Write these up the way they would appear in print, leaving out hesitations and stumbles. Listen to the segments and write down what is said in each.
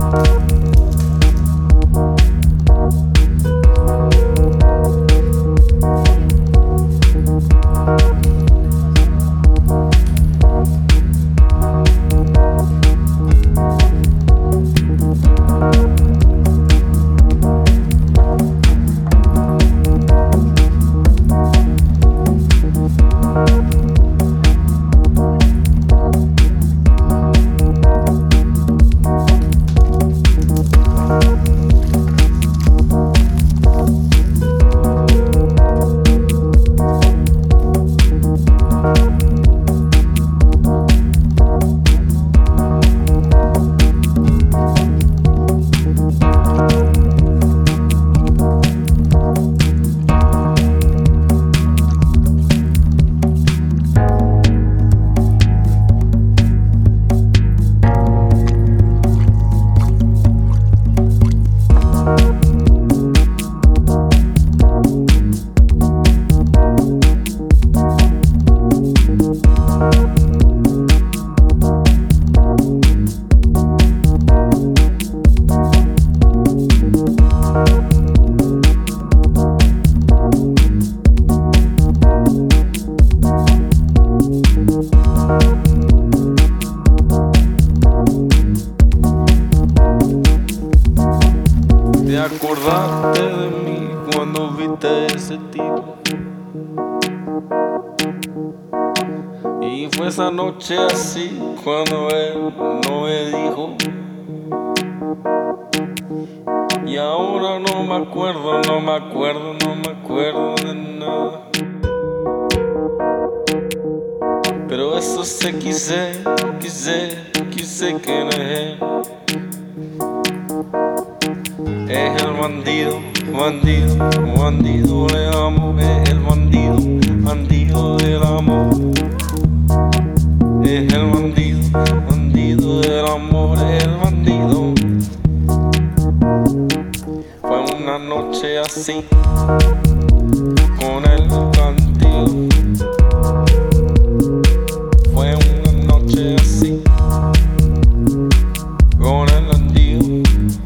acordaste de mí cuando viste ese tipo. Y fue esa noche así cuando él no me dijo. Y ahora no me acuerdo, no me acuerdo, no me acuerdo de nada. Pero eso sé, quise que no es él. Es el bandido, bandido, bandido del amor. Es el bandido, bandido del amor. Es el bandido, bandido del amor. Es el bandido. Fue una noche así con el bandido. Fue una noche así con el bandido.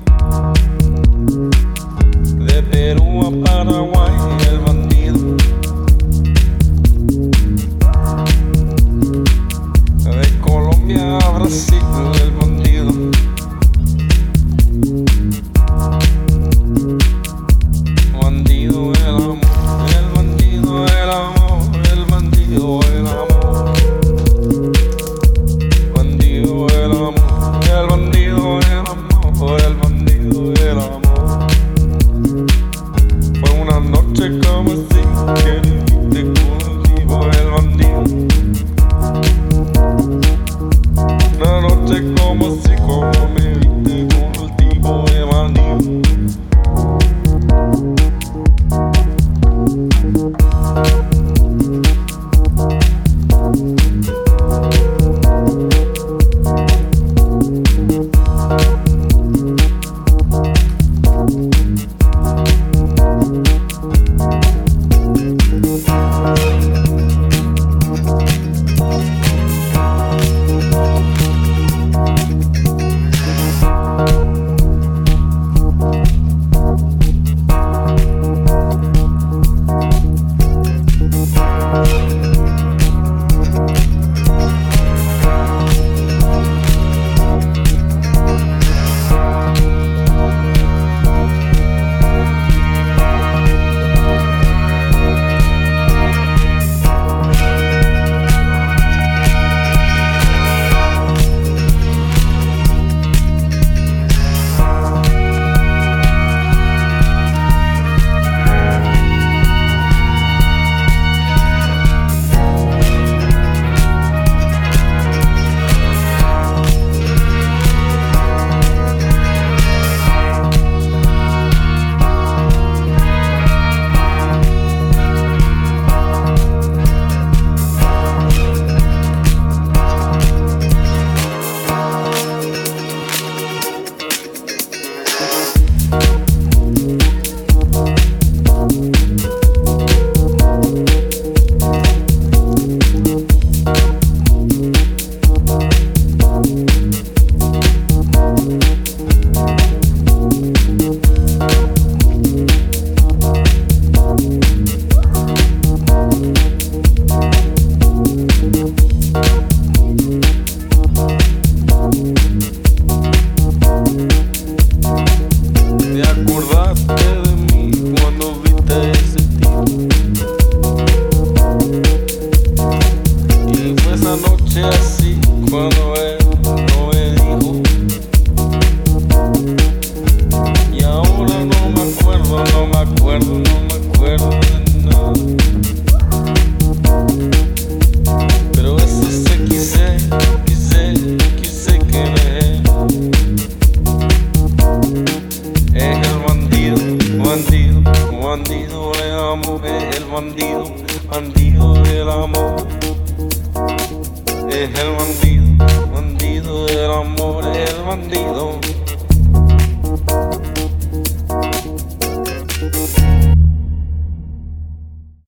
De Perú a Paraguay, el bandido. De Colombia a Brasil, el bandido. Bandido del amor, el bandido. bandido, bandido le amo, es el bandido, bandido del amor, es el bandido.